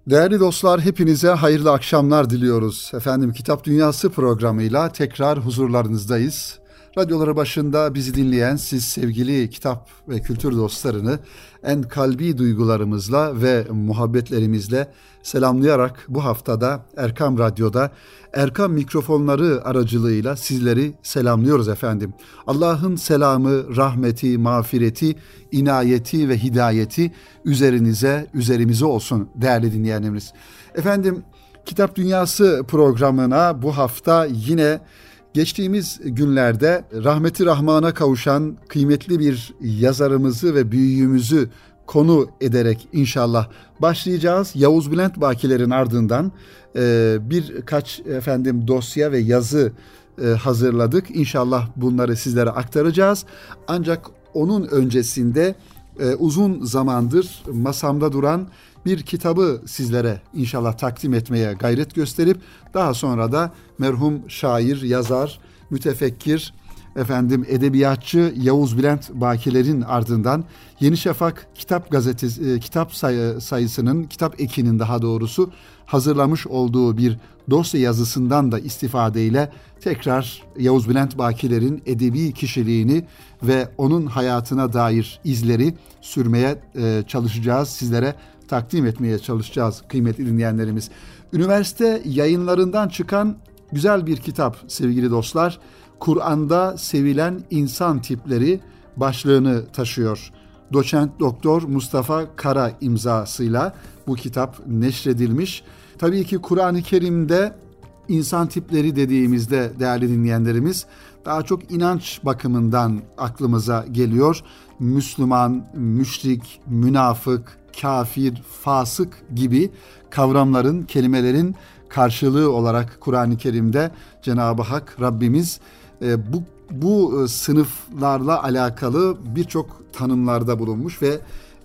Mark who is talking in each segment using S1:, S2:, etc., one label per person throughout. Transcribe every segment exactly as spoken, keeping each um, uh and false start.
S1: Değerli dostlar, hepinize hayırlı akşamlar diliyoruz. Efendim, Kitap Dünyası programıyla tekrar huzurlarınızdayız. Radyoları başında bizi dinleyen siz sevgili kitap ve kültür dostlarını en kalbi duygularımızla ve muhabbetlerimizle selamlayarak bu haftada Erkam Radyo'da Erkam mikrofonları aracılığıyla sizleri selamlıyoruz efendim. Allah'ın selamı, rahmeti, mağfireti, inayeti ve hidayeti üzerinize, üzerimize olsun değerli dinleyenlerimiz. Efendim, Kitap Dünyası programına bu hafta yine geçtiğimiz günlerde rahmeti rahmana kavuşan kıymetli bir yazarımızı ve büyüğümüzü konu ederek inşallah başlayacağız. Yavuz Bülent Bakiler'in ardından e, birkaç efendim dosya ve yazı e, hazırladık. İnşallah bunları sizlere aktaracağız. Ancak onun öncesinde e, uzun zamandır masamda duran bir kitabı sizlere inşallah takdim etmeye gayret gösterip daha sonra da merhum şair, yazar, mütefekkir, efendim edebiyatçı Yavuz Bülent Bakiler'in ardından Yeni Şafak kitap gazetesi, kitap sayı, sayısının, kitap ekinin daha doğrusu hazırlamış olduğu bir dosya yazısından da istifadeyle tekrar Yavuz Bülent Bakiler'in edebi kişiliğini ve onun hayatına dair izleri sürmeye e, çalışacağız, sizlere takdim etmeye çalışacağız kıymetli dinleyenlerimiz. Üniversite yayınlarından çıkan güzel bir kitap sevgili dostlar. Kur'an'da sevilen insan tipleri başlığını taşıyor. Doçent Doktor Mustafa Kara imzasıyla bu kitap neşredilmiş. Tabii ki Kur'an-ı Kerim'de insan tipleri dediğimizde değerli dinleyenlerimiz daha çok inanç bakımından aklımıza geliyor. Müslüman, müşrik, münafık, kafir, fasık gibi kavramların, kelimelerin karşılığı olarak Kur'an-ı Kerim'de Cenab-ı Hak Rabbimiz e, bu bu sınıflarla alakalı birçok tanımlarda bulunmuş ve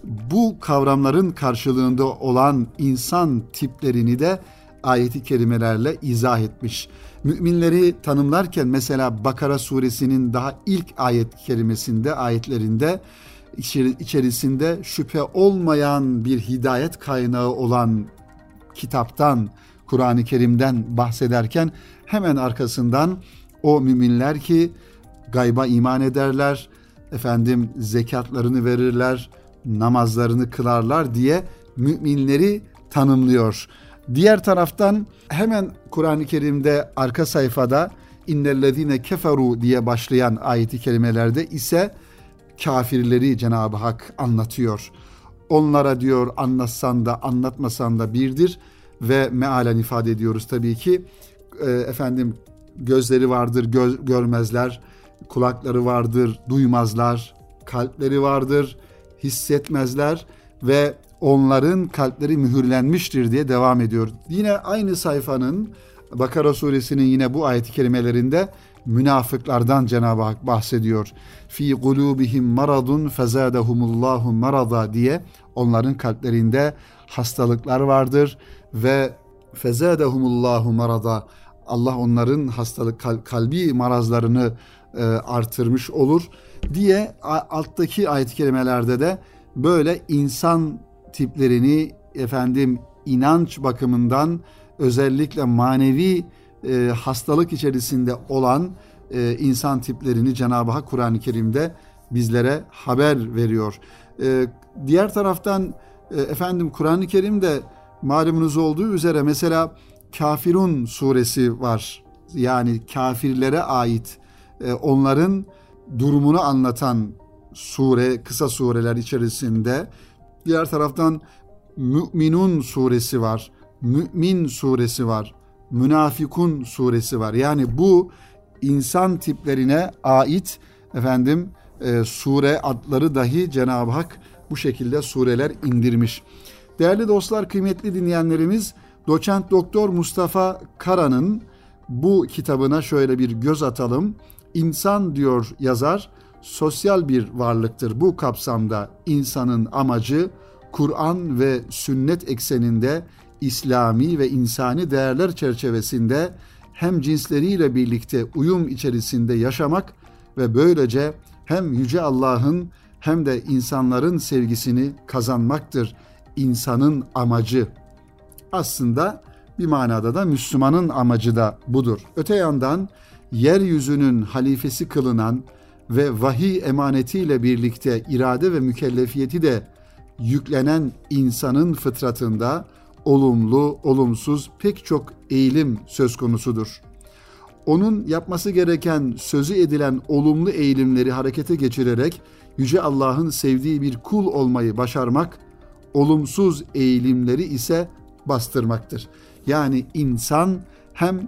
S1: bu kavramların karşılığında olan insan tiplerini de ayet-i kerimelerle izah etmiş. Müminleri tanımlarken mesela Bakara suresinin daha ilk ayet kerimesinde, ayetlerinde içerisinde şüphe olmayan bir hidayet kaynağı olan kitaptan, Kur'an-ı Kerim'den bahsederken hemen arkasından o müminler ki gayba iman ederler, efendim zekatlarını verirler, namazlarını kılarlar diye müminleri tanımlıyor. Diğer taraftan hemen Kur'an-ı Kerim'de arka sayfada innellezine keferu diye başlayan ayet-i kerimelerde ise kafirleri Cenab-ı Hak anlatıyor. Onlara diyor anlatsan da anlatmasan da birdir ve mealen ifade ediyoruz tabii ki. E, efendim gözleri vardır göz, görmezler, kulakları vardır duymazlar, kalpleri vardır hissetmezler ve onların kalpleri mühürlenmiştir diye devam ediyor. Yine aynı sayfanın Bakara suresinin yine bu ayet-i kerimelerinde münafıklardan Cenab-ı Hak bahsediyor. Fi kulubihim maradun fezadehumullahu marada diye onların kalplerinde hastalıklar vardır ve fezadehumullahu marada Allah onların hastalık kalbi marazlarını e, artırmış olur diye alttaki ayet-i kerimelerde de böyle insan tiplerini efendim inanç bakımından özellikle manevi e, hastalık içerisinde olan e, insan tiplerini Cenab-ı Hak Kur'an-ı Kerim'de bizlere haber veriyor. E, diğer taraftan e, efendim Kur'an-ı Kerim'de malumunuz olduğu üzere mesela Kafirun suresi var. Yani kafirlere ait e, onların durumunu anlatan sure, kısa sureler içerisinde. Diğer taraftan Mü'minun suresi var. Mü'min suresi var. Münafikun suresi var. Yani bu insan tiplerine ait efendim e, sure adları dahi Cenab-ı Hak bu şekilde sureler indirmiş. Değerli dostlar, kıymetli dinleyenlerimiz, Doçent Doktor Mustafa Kara'nın bu kitabına şöyle bir göz atalım. İnsan diyor yazar, sosyal bir varlıktır. Bu kapsamda insanın amacı Kur'an ve sünnet ekseninde İslami ve insani değerler çerçevesinde hem cinsleriyle birlikte uyum içerisinde yaşamak ve böylece hem Yüce Allah'ın hem de insanların sevgisini kazanmaktır insanın amacı. Aslında bir manada da Müslümanın amacı da budur. Öte yandan yeryüzünün halifesi kılınan ve vahiy emanetiyle birlikte irade ve mükellefiyeti de yüklenen insanın fıtratında olumlu, olumsuz pek çok eğilim söz konusudur. Onun yapması gereken sözü edilen olumlu eğilimleri harekete geçirerek Yüce Allah'ın sevdiği bir kul olmayı başarmak, olumsuz eğilimleri ise bastırmaktır. Yani insan hem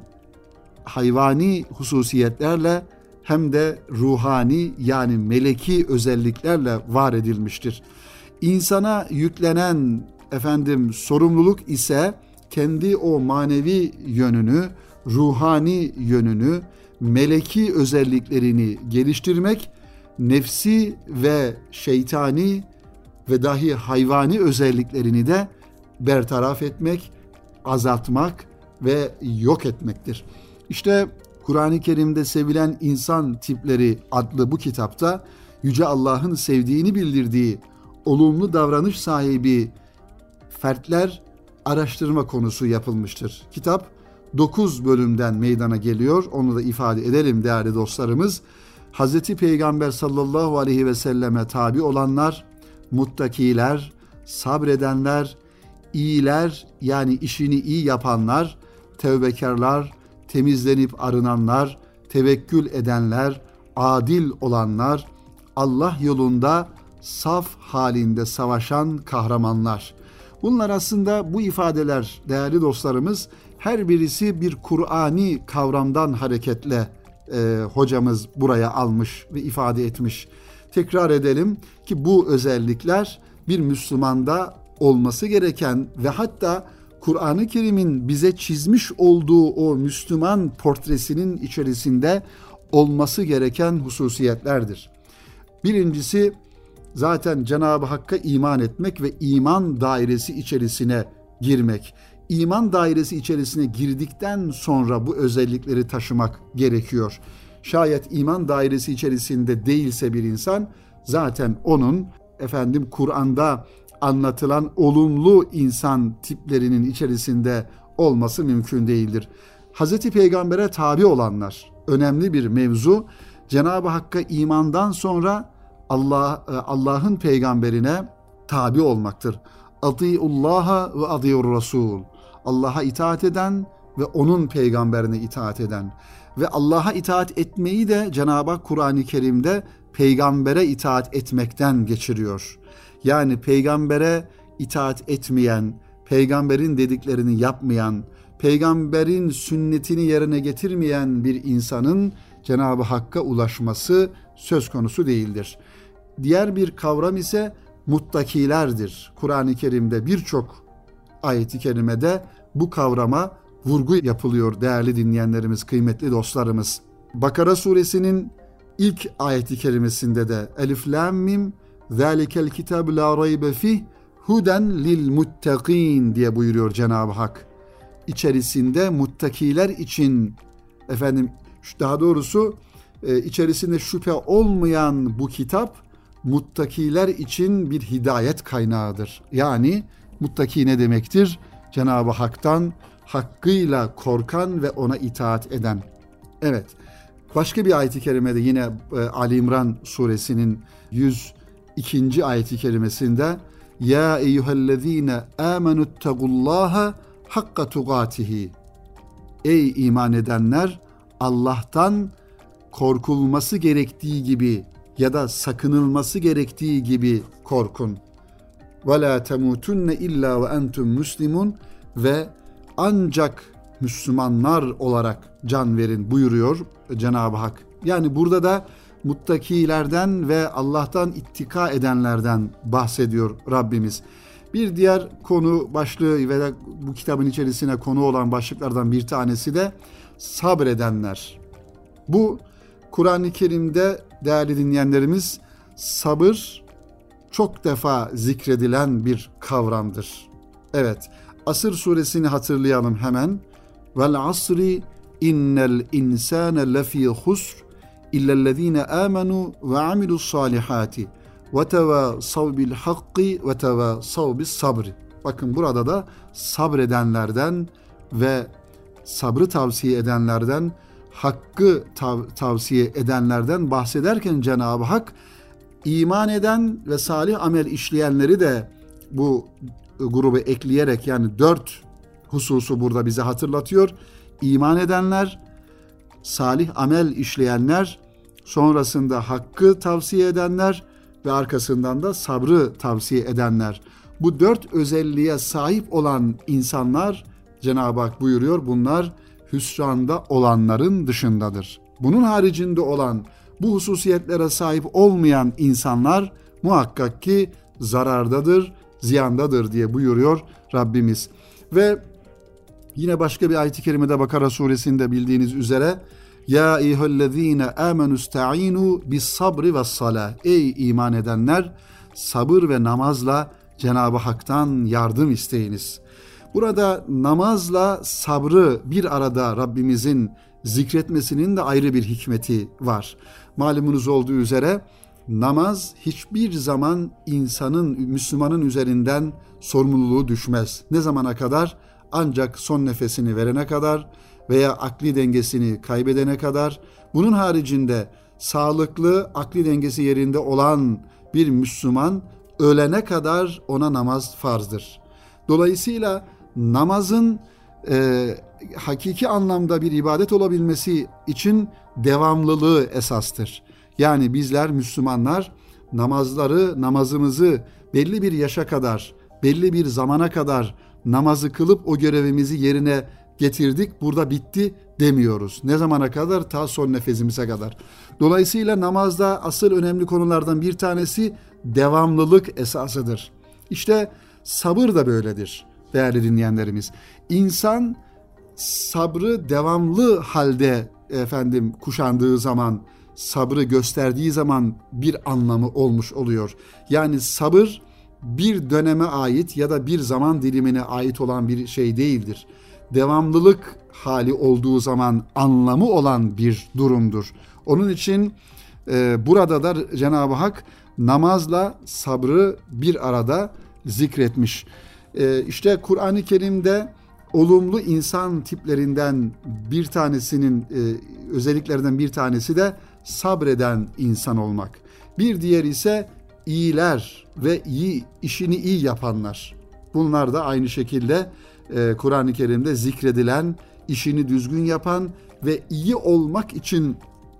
S1: hayvani hususiyetlerle hem de ruhani yani meleki özelliklerle var edilmiştir. İnsana yüklenen efendim sorumluluk ise kendi o manevi yönünü, ruhani yönünü, meleki özelliklerini geliştirmek, nefsi ve şeytani ve dahi hayvani özelliklerini de bertaraf etmek, azaltmak ve yok etmektir. İşte Kur'an-ı Kerim'de sevilen insan tipleri adlı bu kitapta Yüce Allah'ın sevdiğini bildirdiği olumlu davranış sahibi fertler araştırma konusu yapılmıştır. Kitap dokuz bölümden meydana geliyor. Onu da ifade edelim değerli dostlarımız. Hazreti Peygamber sallallahu aleyhi ve selleme tabi olanlar, muttakiler, sabredenler, iyiler yani işini iyi yapanlar, tevbekarlar, temizlenip arınanlar, tevekkül edenler, adil olanlar, Allah yolunda saf halinde savaşan kahramanlar. Bunlar aslında bu ifadeler değerli dostlarımız her birisi bir Kur'ani kavramdan hareketle e, hocamız buraya almış ve ifade etmiş. Tekrar edelim ki bu özellikler bir Müslümanda olması gereken ve hatta Kur'an-ı Kerim'in bize çizmiş olduğu o Müslüman portresinin içerisinde olması gereken hususiyetlerdir. Birincisi zaten Cenab-ı Hakk'a iman etmek ve iman dairesi içerisine girmek. İman dairesi içerisine girdikten sonra bu özellikleri taşımak gerekiyor. Şayet iman dairesi içerisinde değilse bir insan zaten onun efendim Kur'an'da anlatılan olumlu insan tiplerinin içerisinde olması mümkün değildir. Hazreti Peygamber'e tabi olanlar önemli bir mevzu. Cenab-ı Hakk'a imandan sonra Allah Allah'ın peygamberine tabi olmaktır. Atiullaha ve atiur Rasul. Allah'a itaat eden ve onun peygamberine itaat eden ve Allah'a itaat etmeyi de Cenab-ı Hak Kur'an-ı Kerim'de peygambere itaat etmekten geçiriyor. Yani peygambere itaat etmeyen, peygamberin dediklerini yapmayan, peygamberin sünnetini yerine getirmeyen bir insanın Cenab-ı Hakk'a ulaşması söz konusu değildir. Diğer bir kavram ise muttakilerdir. Kur'an-ı Kerim'de birçok ayet-i kerimede bu kavrama vurgu yapılıyor değerli dinleyenlerimiz, kıymetli dostlarımız. Bakara suresinin ilk ayet-i kerimesinde de Elif Lam Mim Zalikel kitab la raybe fih huden lil muttaqin diye buyuruyor Cenab-ı Hak. İçerisinde muttakiler için efendim daha doğrusu içerisinde şüphe olmayan bu kitap muttakiler için bir hidayet kaynağıdır. Yani muttaki ne demektir? Cenab-ı Hak'tan hakkıyla korkan ve ona itaat eden. Evet. Başka bir ayet-i kerimede yine Ali İmran suresinin yüz ikinci ayet-i kerimesinde Ya eyyühellezine amenüttegullaha hakka tugatihi. Ey iman edenler, Allah'tan korkulması gerektiği gibi ya da sakınılması gerektiği gibi korkun. Ve la temutunne illa ve entum muslimun ve ancak Müslümanlar olarak can verin buyuruyor Cenab-ı Hak. Yani burada da muttakilerden ve Allah'tan ittika edenlerden bahsediyor Rabbimiz. Bir diğer konu başlığı ve bu kitabın içerisine konu olan başlıklardan bir tanesi de sabredenler. Bu Kur'an-ı Kerim'de değerli dinleyenlerimiz sabır çok defa zikredilen bir kavramdır. Evet, Asır suresini hatırlayalım hemen. Vel asri innel insane lefî husr illellezîne âmenû ve amilus salihâti ve tevâsav bil hakki ve tevâsav bis sabri. Bakın burada da sabredenlerden ve sabrı tavsiye edenlerden, hakkı tav- tavsiye edenlerden bahsederken Cenab-ı Hak iman eden ve salih amel işleyenleri de bu grubu ekleyerek, yani dört hususu burada bize hatırlatıyor. İman edenler, salih amel işleyenler, sonrasında hakkı tavsiye edenler ve arkasından da sabrı tavsiye edenler. Bu dört özelliğe sahip olan insanlar, Cenab-ı Hak buyuruyor, bunlar hüsranda olanların dışındadır. Bunun haricinde olan, bu hususiyetlere sahip olmayan insanlar muhakkak ki zarardadır, ziyandadır diye buyuruyor Rabbimiz. Ve yine başka bir ayet-i kerimede Bakara suresinde bildiğiniz üzere Ya eyyühellezine amenu ista'inu bis sabri ve salah. Ey iman edenler, sabır ve namazla Cenab-ı Hak'tan yardım isteyiniz. Burada namazla sabrı bir arada Rabbimizin zikretmesinin de ayrı bir hikmeti var. Malumunuz olduğu üzere namaz hiçbir zaman insanın, Müslümanın üzerinden sorumluluğu düşmez. Ne zamana kadar? Ancak son nefesini verene kadar veya akli dengesini kaybedene kadar. Bunun haricinde sağlıklı, akli dengesi yerinde olan bir Müslüman ölene kadar ona namaz farzdır. Dolayısıyla namazın e, hakiki anlamda bir ibadet olabilmesi için devamlılığı esastır. Yani bizler Müslümanlar namazları, namazımızı belli bir yaşa kadar, belli bir zamana kadar namazı kılıp o görevimizi yerine getirdik, burada bitti demiyoruz. Ne zamana kadar? Ta son nefesimize kadar. Dolayısıyla namazda asıl önemli konulardan bir tanesi devamlılık esasıdır. İşte sabır da böyledir değerli dinleyenlerimiz. İnsan sabrı devamlı halde efendim kuşandığı zaman, sabrı gösterdiği zaman bir anlamı olmuş oluyor. Yani sabır bir döneme ait ya da bir zaman dilimine ait olan bir şey değildir. Devamlılık hali olduğu zaman anlamı olan bir durumdur. Onun için e, burada da Cenab-ı Hak namazla sabrı bir arada zikretmiş. E, işte Kur'an-ı Kerim'de olumlu insan tiplerinden bir tanesinin e, özelliklerinden bir tanesi de sabreden insan olmak. Bir diğeri ise iyiler ve iyi işini iyi yapanlar. Bunlar da aynı şekilde e, Kur'an-ı Kerim'de zikredilen, işini düzgün yapan ve iyi olmak için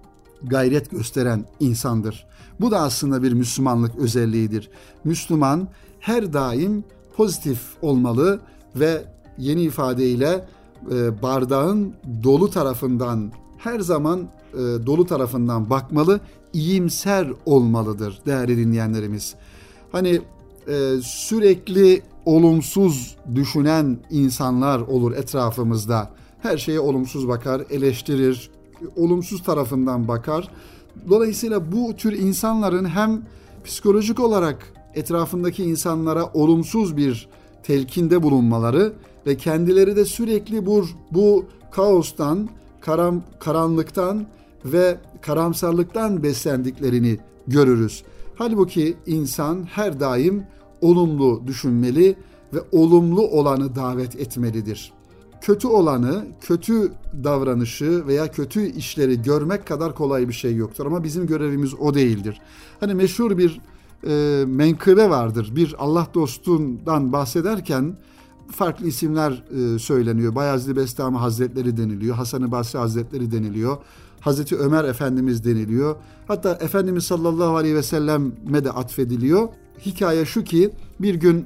S1: gayret gösteren insandır. Bu da aslında bir Müslümanlık özelliğidir. Müslüman her daim pozitif olmalı ve yeni ifadeyle e, bardağın dolu tarafından, her zaman e, dolu tarafından bakmalı, iyimser olmalıdır değerli dinleyenlerimiz. Hani e, sürekli olumsuz düşünen insanlar olur etrafımızda. Her şeye olumsuz bakar, eleştirir, olumsuz tarafından bakar. Dolayısıyla bu tür insanların hem psikolojik olarak etrafındaki insanlara olumsuz bir telkinde bulunmaları ve kendileri de sürekli bu, bu kaostan, karam, karanlıktan ve karamsarlıktan beslendiklerini görürüz. Halbuki insan her daim olumlu düşünmeli ve olumlu olanı davet etmelidir. Kötü olanı, kötü davranışı veya kötü işleri görmek kadar kolay bir şey yoktur. Ama bizim görevimiz o değildir. Hani meşhur bir e, menkıbe vardır. Bir Allah dostundan bahsederken farklı isimler e, söyleniyor. Bayezid Bestami Hazretleri deniliyor. Hasan-ı Basri Hazretleri deniliyor. Hazreti Ömer Efendimiz deniliyor. Hatta Efendimiz sallallahu aleyhi ve selleme de atfediliyor. Hikaye şu ki bir gün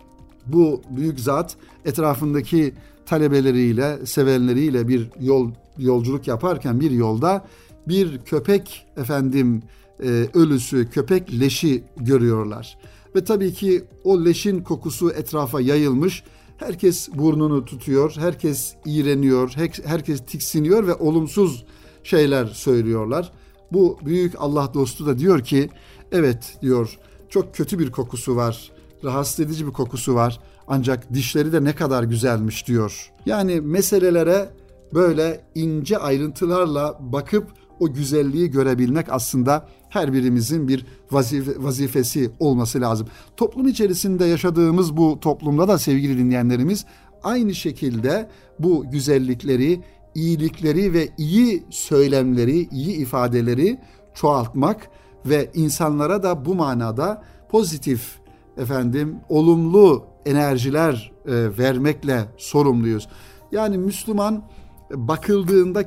S1: bu büyük zat etrafındaki talebeleriyle, sevenleriyle bir yol yolculuk yaparken bir yolda bir köpek efendim e, ölüsü, köpek leşi görüyorlar. Ve tabii ki o leşin kokusu etrafa yayılmış. Herkes burnunu tutuyor, herkes iğreniyor, herkes tiksiniyor ve olumsuz şeyler söylüyorlar. Bu büyük Allah dostu da diyor ki, evet diyor, çok kötü bir kokusu var, rahatsız edici bir kokusu var. Ancak dişleri de ne kadar güzelmiş diyor. Yani meselelere böyle ince ayrıntılarla bakıp o güzelliği görebilmek aslında her birimizin bir vazife, vazifesi olması lazım. Toplum içerisinde yaşadığımız bu toplumda da sevgili dinleyenlerimiz aynı şekilde bu güzellikleri, iyilikleri ve iyi söylemleri, iyi ifadeleri çoğaltmak ve insanlara da bu manada pozitif, efendim, olumlu enerjiler e, vermekle sorumluyuz. Yani Müslüman bakıldığında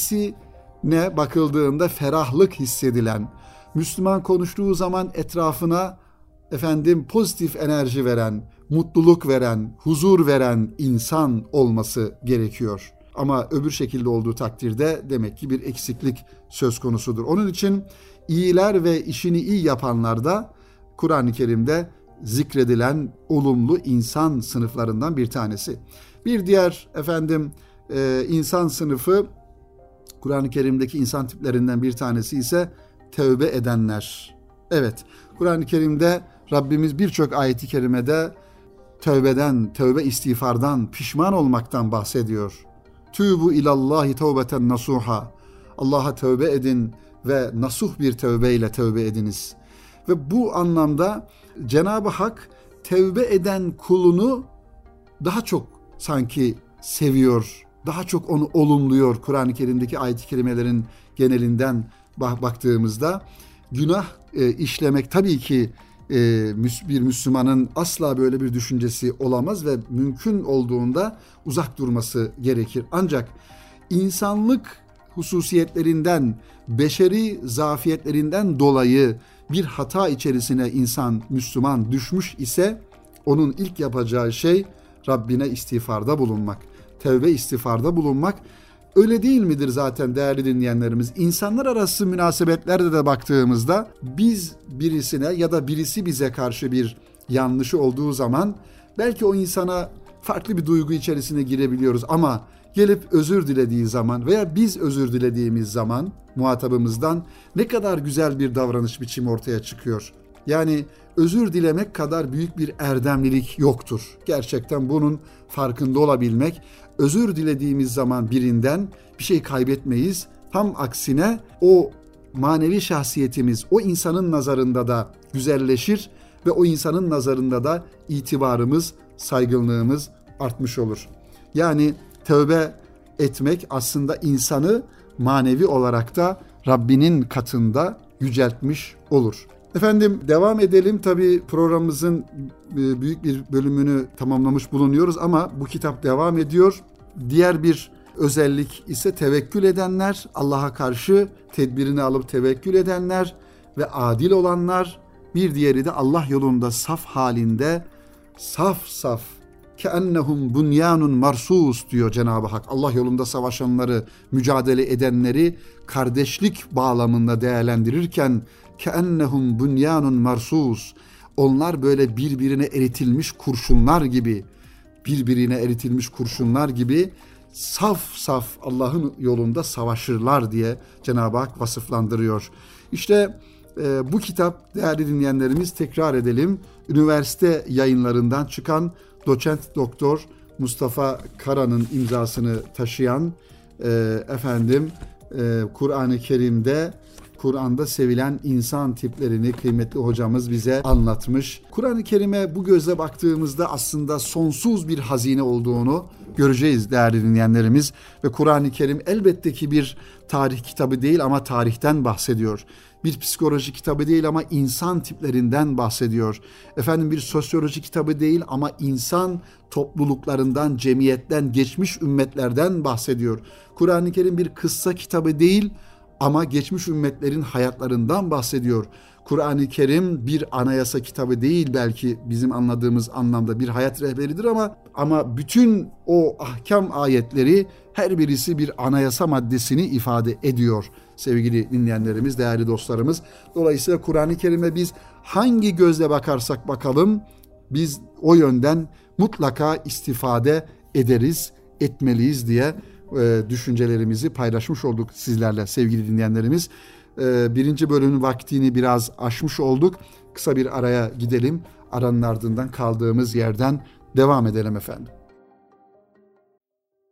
S1: kendisine bakıldığında ferahlık hissedilen, Müslüman konuştuğu zaman etrafına efendim pozitif enerji veren, mutluluk veren, huzur veren insan olması gerekiyor. Ama öbür şekilde olduğu takdirde demek ki bir eksiklik söz konusudur. Onun için iyiler ve işini iyi yapanlar da Kur'an-ı Kerim'de zikredilen olumlu insan sınıflarından bir tanesi. Bir diğer efendim e, insan sınıfı, Kur'an-ı Kerim'deki insan tiplerinden bir tanesi ise tevbe edenler. Evet, Kur'an-ı Kerim'de Rabbimiz birçok ayet-i kerimede tövbeden, tövbe istiğfardan, pişman olmaktan bahsediyor. Tübü ilallahi tevbeten nasuha. Allah'a tövbe edin ve nasuh bir tövbeyle tövbe ediniz. Ve bu anlamda Cenab-ı Hak tövbe eden kulunu daha çok sanki seviyor, daha çok onu olumluyor. Kur'an-ı Kerim'deki ayet-i kerimelerin genelinden baktığımızda günah e, işlemek tabii ki e, bir Müslümanın asla böyle bir düşüncesi olamaz ve mümkün olduğunda uzak durması gerekir. Ancak insanlık hususiyetlerinden, beşeri zafiyetlerinden dolayı bir hata içerisine insan, Müslüman düşmüş ise onun ilk yapacağı şey Rabbine istiğfarda bulunmak, tevbe istiğfarda bulunmak. Öyle değil midir zaten değerli dinleyenlerimiz? İnsanlar arası münasebetlerde de baktığımızda biz birisine ya da birisi bize karşı bir yanlışı olduğu zaman belki o insana farklı bir duygu içerisine girebiliyoruz ama gelip özür dilediği zaman veya biz özür dilediğimiz zaman muhatabımızdan ne kadar güzel bir davranış biçimi ortaya çıkıyor. Yani özür dilemek kadar büyük bir erdemlilik yoktur. Gerçekten bunun farkında olabilmek, özür dilediğimiz zaman birinden bir şey kaybetmeyiz. Tam aksine o manevi şahsiyetimiz o insanın nazarında da güzelleşir ve o insanın nazarında da itibarımız, saygınlığımız artmış olur. Yani tövbe etmek aslında insanı manevi olarak da Rabbinin katında yüceltmiş olur. Efendim devam edelim. Tabii programımızın büyük bir bölümünü tamamlamış bulunuyoruz ama bu kitap devam ediyor. Diğer bir özellik ise tevekkül edenler, Allah'a karşı tedbirini alıp tevekkül edenler ve adil olanlar. Bir diğeri de Allah yolunda saf halinde saf saf keennehum bunyanun marsus diyor Cenab-ı Hak. Allah yolunda savaşanları, mücadele edenleri kardeşlik bağlamında değerlendirirken keennehum bunyanun marsus. Onlar böyle birbirine eritilmiş kurşunlar gibi, birbirine eritilmiş kurşunlar gibi saf saf Allah'ın yolunda savaşırlar diye Cenab-ı Hak vasıflandırıyor. İşte e, bu kitap değerli dinleyenlerimiz tekrar edelim. Üniversite yayınlarından çıkan Doçent Doktor Mustafa Kara'nın imzasını taşıyan e, efendim e, Kur'an-ı Kerim'de Kur'an'da sevilen insan tiplerini kıymetli hocamız bize anlatmış. Kur'an-ı Kerim'e bu gözle baktığımızda aslında sonsuz bir hazine olduğunu göreceğiz değerli dinleyenlerimiz. Ve Kur'an-ı Kerim elbette ki bir tarih kitabı değil ama tarihten bahsediyor. Bir psikoloji kitabı değil ama insan tiplerinden bahsediyor. Efendim bir sosyoloji kitabı değil ama insan topluluklarından, cemiyetten, geçmiş ümmetlerden bahsediyor. Kur'an-ı Kerim bir kıssa kitabı değil ama geçmiş ümmetlerin hayatlarından bahsediyor. Kur'an-ı Kerim bir anayasa kitabı değil belki bizim anladığımız anlamda bir hayat rehberidir ama ama bütün o ahkam ayetleri her birisi bir anayasa maddesini ifade ediyor sevgili dinleyenlerimiz, değerli dostlarımız. Dolayısıyla Kur'an-ı Kerim'e biz hangi gözle bakarsak bakalım biz o yönden mutlaka istifade ederiz, etmeliyiz diye e, düşüncelerimizi paylaşmış olduk sizlerle sevgili dinleyenlerimiz. E, birinci bölümün vaktini biraz aşmış olduk. Kısa bir araya gidelim. Aranın ardından kaldığımız yerden devam edelim efendim.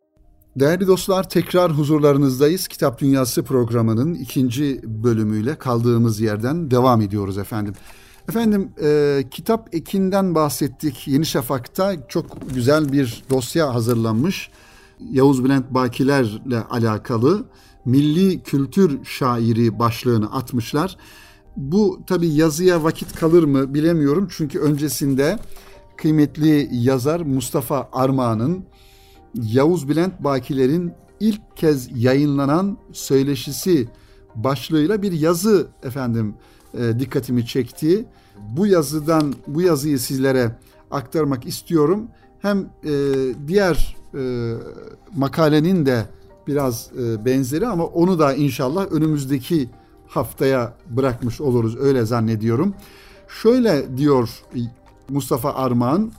S1: Değerli dostlar, tekrar huzurlarınızdayız. Kitap Dünyası programının ikinci bölümüyle kaldığımız yerden devam ediyoruz efendim. Efendim e, kitap ekinden bahsettik. Yeni Şafak'ta çok güzel bir dosya hazırlanmış. Yavuz Bülent Bakiler'le alakalı milli kültür şairi başlığını atmışlar. Bu tabii yazıya vakit kalır mı bilemiyorum. Çünkü öncesinde kıymetli yazar Mustafa Armağan'ın Yavuz Bülent Bakiler'in ilk kez yayınlanan söyleşisi başlığıyla bir yazı efendim e, dikkatimi çekti. Bu yazıdan bu yazıyı sizlere aktarmak istiyorum. Hem e, diğer e, makalenin de biraz e, benzeri ama onu da inşallah önümüzdeki haftaya bırakmış oluruz, öyle zannediyorum. Şöyle diyor Mustafa Armağan: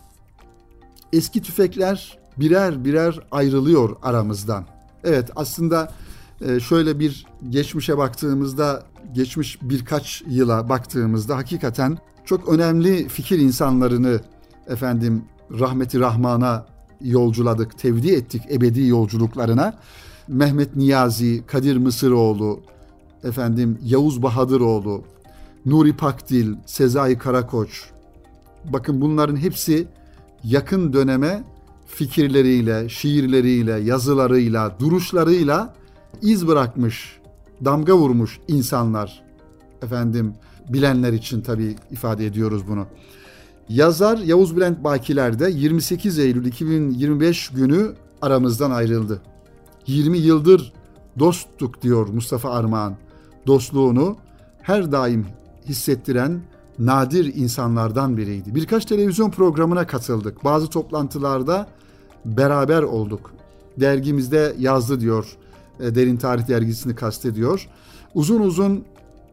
S1: eski tüfekler birer birer ayrılıyor aramızdan. Evet, aslında şöyle bir geçmişe baktığımızda, geçmiş birkaç yıla baktığımızda hakikaten çok önemli fikir insanlarını efendim rahmeti rahmana yolculadık, tevdi ettik ebedi yolculuklarına. Mehmet Niyazi, Kadir Mısıroğlu, efendim Yavuz Bahadıroğlu, Nuri Pakdil, Sezai Karakoç. Bakın bunların hepsi yakın döneme fikirleriyle, şiirleriyle, yazılarıyla, duruşlarıyla iz bırakmış, damga vurmuş insanlar. Efendim bilenler için tabii ifade ediyoruz bunu. Yazar Yavuz Bülent Bakiler de yirmi sekiz Eylül iki bin yirmi beş günü aramızdan ayrıldı. yirmi yıldır dosttuk diyor Mustafa Armağan. Dostluğunu her daim hissettiren nadir insanlardan biriydi. Birkaç televizyon programına katıldık. Bazı toplantılarda beraber olduk. Dergimizde yazdı diyor. Derin Tarih dergisini kastediyor. Uzun uzun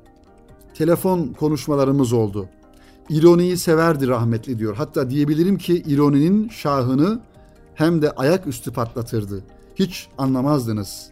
S1: telefon konuşmalarımız oldu. İroniyi severdi rahmetli diyor. Hatta diyebilirim ki ironinin şahını hem de ayaküstü patlatırdı. Hiç anlamazdınız.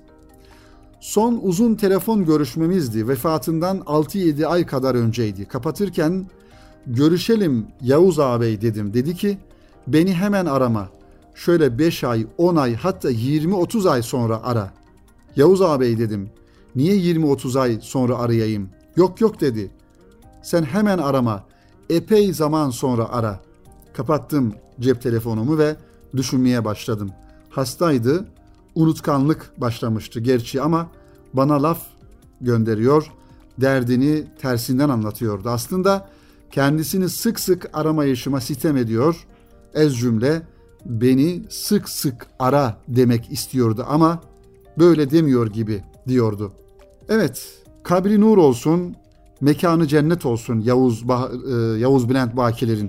S1: Son uzun telefon görüşmemizdi. Vefatından altı yedi ay kadar önceydi. Kapatırken görüşelim Yavuz ağabey dedim. Dedi ki beni hemen arama. Şöyle beş ay, on ay, hatta yirmi otuz ay sonra ara. Yavuz ağabey dedim. Niye yirmi otuz ay sonra arayayım? Yok yok dedi. Sen hemen arama. Epey zaman sonra ara. Kapattım cep telefonumu ve düşünmeye başladım. Hastaydı. Unutkanlık başlamıştı gerçi ama bana laf gönderiyor, derdini tersinden anlatıyordu. Aslında kendisini sık sık aramayışıma sitem ediyor. Ez cümle beni sık sık ara demek istiyordu ama böyle demiyor gibi diyordu. Evet, kabri nur olsun, mekanı cennet olsun Yavuz, bah- Yavuz Bülent Bakiler'in.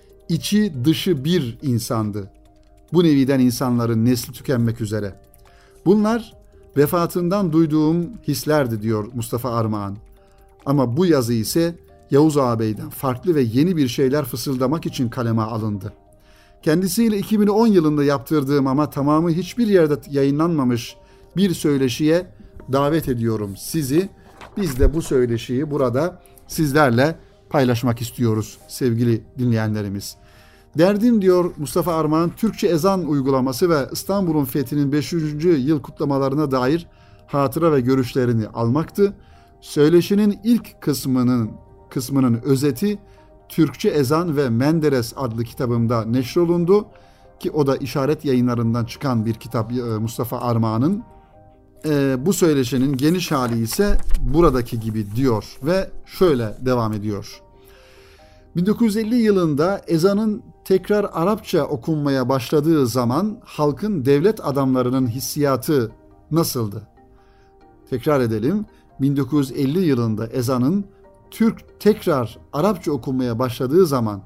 S1: İçi dışı bir insandı. Bu neviden insanların nesli tükenmek üzere. Bunlar vefatından duyduğum hislerdi diyor Mustafa Armağan. Ama bu yazı ise Yavuz ağabeyden farklı ve yeni bir şeyler fısıldamak için kaleme alındı. Kendisiyle iki bin on yılında yaptırdığım ama tamamı hiçbir yerde yayınlanmamış bir söyleşiye davet ediyorum sizi. Biz de bu söyleşiyi burada sizlerle paylaşmak istiyoruz sevgili dinleyenlerimiz. Derdim diyor Mustafa Armağan, Türkçe ezan uygulaması ve İstanbul'un fethinin beşinci yıl kutlamalarına dair hatıra ve görüşlerini almaktı. Söyleşinin ilk kısmının kısmının özeti Türkçe Ezan ve Menderes adlı kitabımda neşrolundu ki o da İşaret Yayınlarından çıkan bir kitap Mustafa Armağan'ın. Ee, bu söyleşinin geniş hali ise buradaki gibi diyor ve şöyle devam ediyor. bin dokuz yüz elli yılında ezanın tekrar Arapça okunmaya başladığı zaman halkın devlet adamlarının hissiyatı nasıldı? Tekrar edelim. bin dokuz yüz elli yılında ezanın Türk tekrar Arapça okunmaya başladığı zaman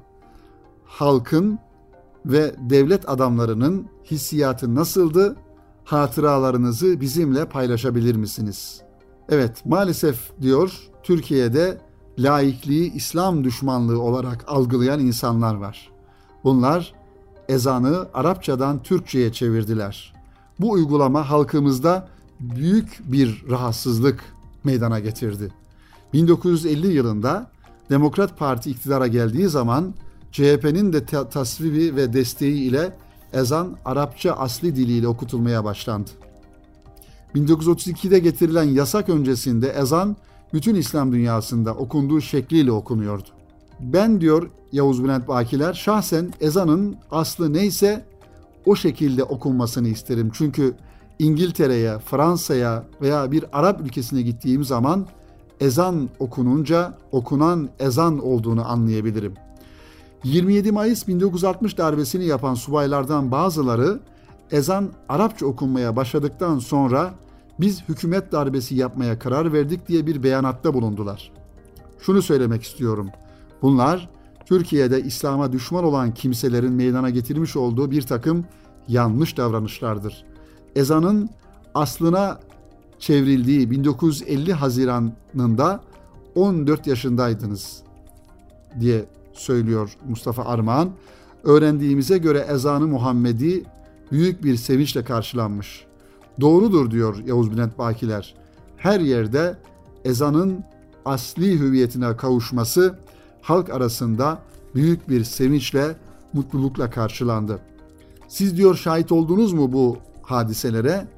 S1: halkın ve devlet adamlarının hissiyatı nasıldı? Hatıralarınızı bizimle paylaşabilir misiniz? Evet, maalesef diyor Türkiye'de laikliği İslam düşmanlığı olarak algılayan insanlar var. Bunlar ezanı Arapçadan Türkçe'ye çevirdiler. Bu uygulama halkımızda büyük bir rahatsızlık meydana getirdi. bin dokuz yüz elli yılında Demokrat Parti iktidara geldiği zaman C H P'nin de tasvibi ve desteği ile ezan Arapça asli diliyle okutulmaya başlandı. bin dokuz yüz otuz ikide getirilen yasak öncesinde ezan bütün İslam dünyasında okunduğu şekliyle okunuyordu. Ben, diyor Yavuz Bülent Bakiler, şahsen ezanın aslı neyse o şekilde okunmasını isterim. Çünkü İngiltere'ye, Fransa'ya veya bir Arap ülkesine gittiğim zaman ezan okununca okunan ezan olduğunu anlayabilirim. yirmi yedi Mayıs bin dokuz yüz altmış darbesini yapan subaylardan bazıları ezan Arapça okunmaya başladıktan sonra biz hükümet darbesi yapmaya karar verdik diye bir beyanatta bulundular. Şunu söylemek istiyorum. Bunlar Türkiye'de İslam'a düşman olan kimselerin meydana getirmiş olduğu bir takım yanlış davranışlardır. Ezanın aslına çevrildiği bin dokuz yüz elli Haziran'ında on dört yaşındaydınız diye söylüyor Mustafa Armağan. Öğrendiğimize göre ezanı Muhammedi büyük bir sevinçle karşılanmış. Doğrudur, diyor Yavuz Bülent Bakiler. Her yerde ezanın asli hüviyetine kavuşması halk arasında büyük bir sevinçle, mutlulukla karşılandı. Siz, diyor, şahit oldunuz mu bu hadiselere?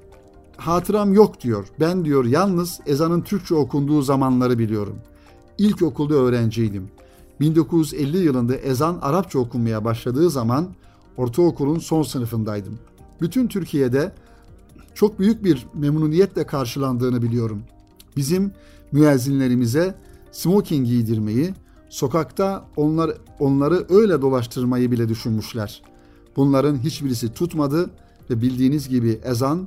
S1: Hatıram yok, diyor. Ben, diyor, yalnız ezanın Türkçe okunduğu zamanları biliyorum. İlkokulda öğrenciydim. bin dokuz yüz elli yılında ezan Arapça okunmaya başladığı zaman ortaokulun son sınıfındaydım. Bütün Türkiye'de çok büyük bir memnuniyetle karşılandığını biliyorum. Bizim müezzinlerimize smoking giydirmeyi, sokakta onlar, onları öyle dolaştırmayı bile düşünmüşler. Bunların hiçbirisi tutmadı ve bildiğiniz gibi ezan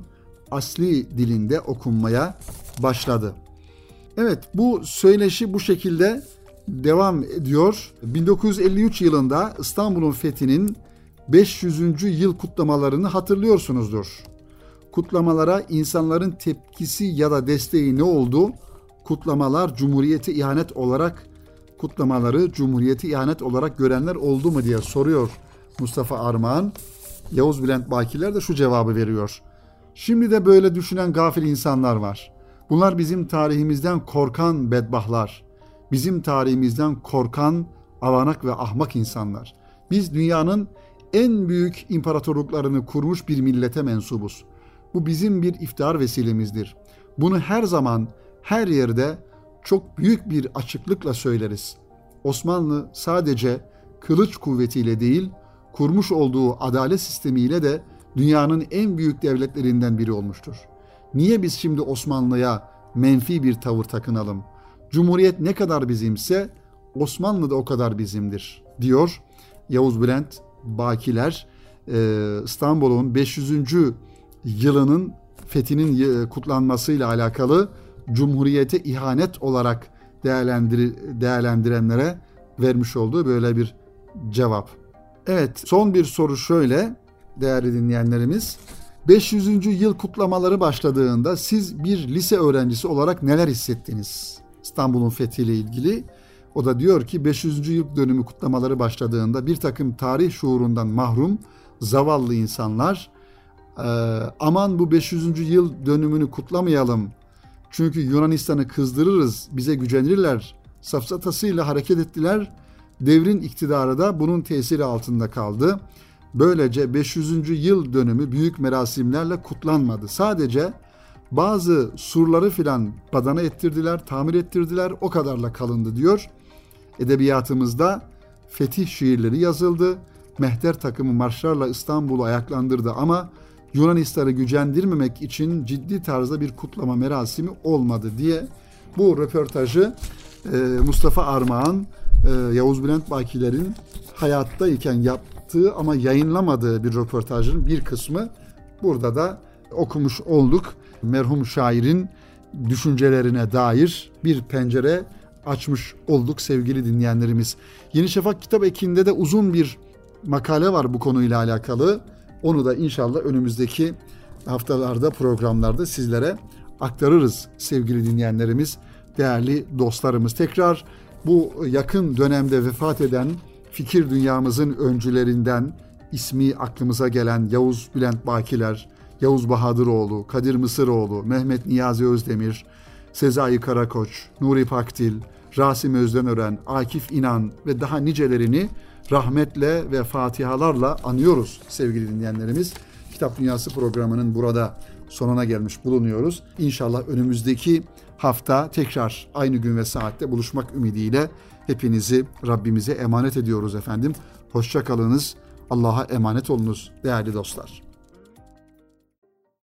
S1: asli dilinde okunmaya başladı. Evet, bu söyleşi bu şekilde devam ediyor. bin dokuz yüz elli üç yılında İstanbul'un fethinin beş yüzüncü yıl kutlamalarını hatırlıyorsunuzdur. Kutlamalara insanların tepkisi ya da desteği ne oldu? Kutlamalar Cumhuriyete ihanet olarak, kutlamaları Cumhuriyete ihanet olarak görenler oldu mu diye soruyor Mustafa Armağan. Yavuz Bülent Bakiler de şu cevabı veriyor. Şimdi de böyle düşünen gafil insanlar var. Bunlar bizim tarihimizden korkan bedbahtlar. Bizim tarihimizden korkan avanak ve ahmak insanlar. Biz dünyanın en büyük imparatorluklarını kurmuş bir millete mensubuz. Bu bizim bir iftihar vesilemizdir. Bunu her zaman, her yerde çok büyük bir açıklıkla söyleriz. Osmanlı sadece kılıç kuvvetiyle değil, kurmuş olduğu adalet sistemiyle de dünyanın en büyük devletlerinden biri olmuştur. Niye biz şimdi Osmanlı'ya menfi bir tavır takınalım? Cumhuriyet ne kadar bizimse Osmanlı da o kadar bizimdir, diyor Yavuz Bülent Bakiler. İstanbul'un beş yüzüncü yılının fethinin kutlanmasıyla alakalı Cumhuriyete ihanet olarak değerlendir değerlendirenlere vermiş olduğu böyle bir cevap. Evet, son bir soru şöyle değerli dinleyenlerimiz. beş yüzüncü yıl kutlamaları başladığında siz bir lise öğrencisi olarak neler hissettiniz İstanbul'un fethiyle ilgili? O da diyor ki beş yüzüncü yıl dönümü kutlamaları başladığında bir takım tarih şuurundan mahrum zavallı insanlar aman bu beş yüzüncü yıl dönümünü kutlamayalım çünkü Yunanistan'ı kızdırırız, bize gücenirler safsatasıyla hareket ettiler. Devrin iktidarı da bunun tesiri altında kaldı. Böylece beş yüzüncü yıl dönümü büyük merasimlerle kutlanmadı. Sadece bazı surları filan badana ettirdiler, tamir ettirdiler, o kadarla kalındı, diyor. Edebiyatımızda fetih şiirleri yazıldı. Mehter takımı marşlarla İstanbul'u ayaklandırdı ama Yunanistan'ı gücendirmemek için ciddi tarzda bir kutlama merasimi olmadı diye bu röportajı Mustafa Armağan, Yavuz Bülent Bakiler'in hayattayken yaptığı ama yayınlamadığı bir röportajın bir kısmı burada da okumuş olduk. Merhum şairin düşüncelerine dair bir pencere açmış olduk sevgili dinleyenlerimiz. Yeni Şafak Kitap Eki'nde de uzun bir makale var bu konuyla alakalı. Onu da inşallah önümüzdeki haftalarda, programlarda sizlere aktarırız sevgili dinleyenlerimiz, değerli dostlarımız. Tekrar bu yakın dönemde vefat eden fikir dünyamızın öncülerinden ismi aklımıza gelen Yavuz Bülent Bakiler, Yavuz Bahadıroğlu, Kadir Mısıroğlu, Mehmet Niyazi Özdemir, Sezai Karakoç, Nuri Pakdil, Rasim Özdenören, Akif İnan ve daha nicelerini rahmetle ve fatihalarla anıyoruz sevgili dinleyenlerimiz. Kitap Dünyası programının burada sonuna gelmiş bulunuyoruz. İnşallah önümüzdeki hafta tekrar aynı gün ve saatte buluşmak ümidiyle hepinizi Rabbimize emanet ediyoruz efendim. Hoşça kalınız. Allah'a emanet olunuz değerli dostlar.